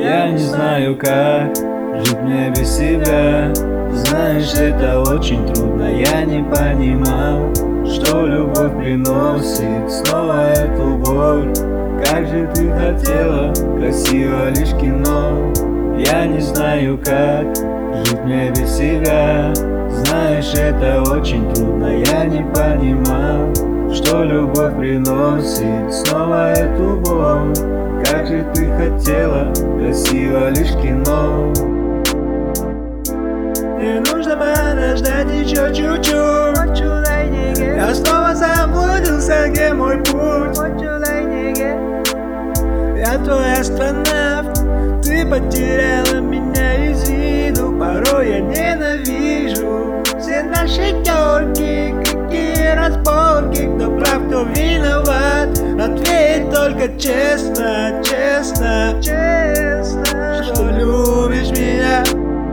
Я не знаю, как жить мне без себя. Знаешь, это очень трудно. Я не понимал, что любовь приносит снова эту боль. Как же ты хотела, красиво лишь кино. Я не знаю, как жить мне без себя. Знаешь, это очень трудно. Я не понимал, что любовь приносит снова эту боль. Как же ты хотела, красиво лишь кино. Мне нужно подождать еще чуть-чуть. Я снова заблудился, где мой путь. Я твой астронавт, ты потеряла меня из виду. Порой я ненавижу все наши терки, какие разборки. Кто прав, кто виноват, ответь только честно, честно, честно, что любишь меня.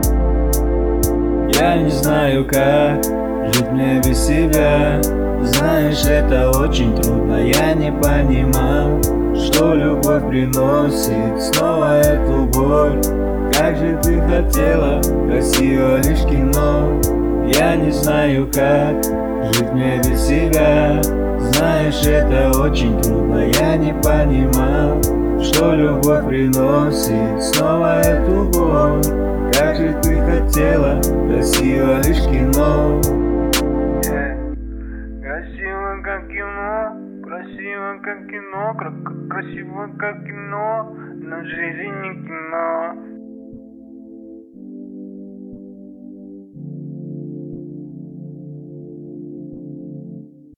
Я не знаю, как жить мне без себя. Знаешь, это очень трудно. Я не понимал, что любовь приносит снова эту боль. Как же ты хотела, красиво лишь кино. Я не знаю, как жить мне без себя. Знаешь, это очень трудно. Я не понимал, что любовь приносит снова эту боль. Как же ты хотела, красиво лишь кино. Красиво как кино, красиво как кино, красиво как кино, но жизнь не кино.